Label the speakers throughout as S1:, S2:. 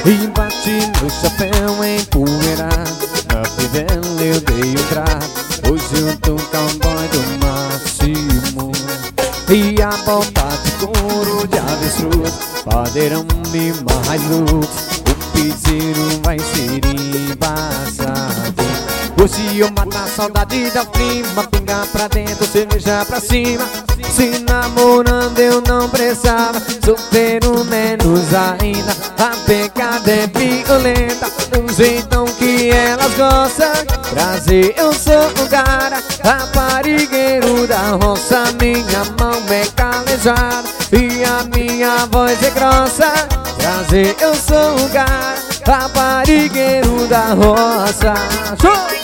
S1: E bati no chapéu empoeirado, na fivela eu dei um trago. Hoje eu tô cowboy do máximo. E a bota de couro de avestruz, padeirão e Hilux, o piseiro vai ser embaçado. Hoje eu mato a saudade da prima, pinga pra dentro, cerveja pra cima. Se namorando eu não precisava, solteiro menos ainda. A pegada é violenta, do jeitão que elas gostam. Prazer, eu sou o cara, raparigueiro da roça. Minha mão é calejada e a minha voz é grossa. Prazer, eu sou o cara, raparigueiro da roça. Show!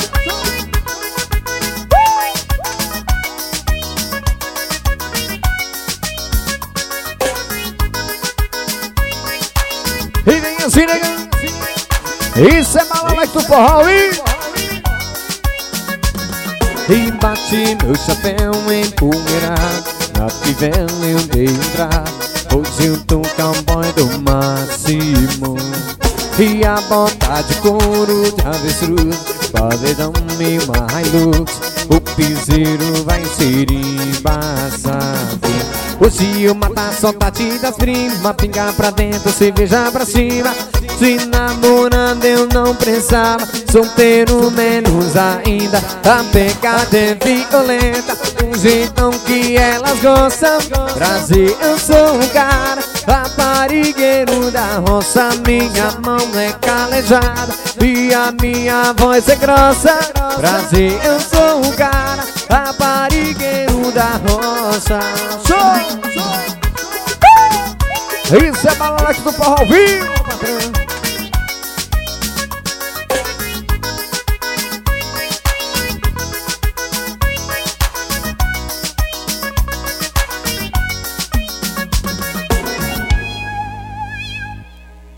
S1: E vem assim, negão. Isso é Malaleque do forró, hein? E bati meu chapéu empoeirado, na fivela eu dei um trago. Hoje eu tô cowboy do máximo. E a bota de couro de avestruz, paredão e Hilux, o piseiro vai ser embaçado. Hoje eu mato a saudade das primas, pinga pra dentro, cerveja pra cima. Se namorando eu não precisava, solteiro menos ainda. A pegada é violenta, do jeitão que elas gostam. Prazer, eu sou um cara, raparigueiro da roça. Minha mão é calejada e a minha voz é grossa. Prazer, eu sou um cara, raparigueiro da roça. Show! Isso é Malaleque do forró, viu, patrão?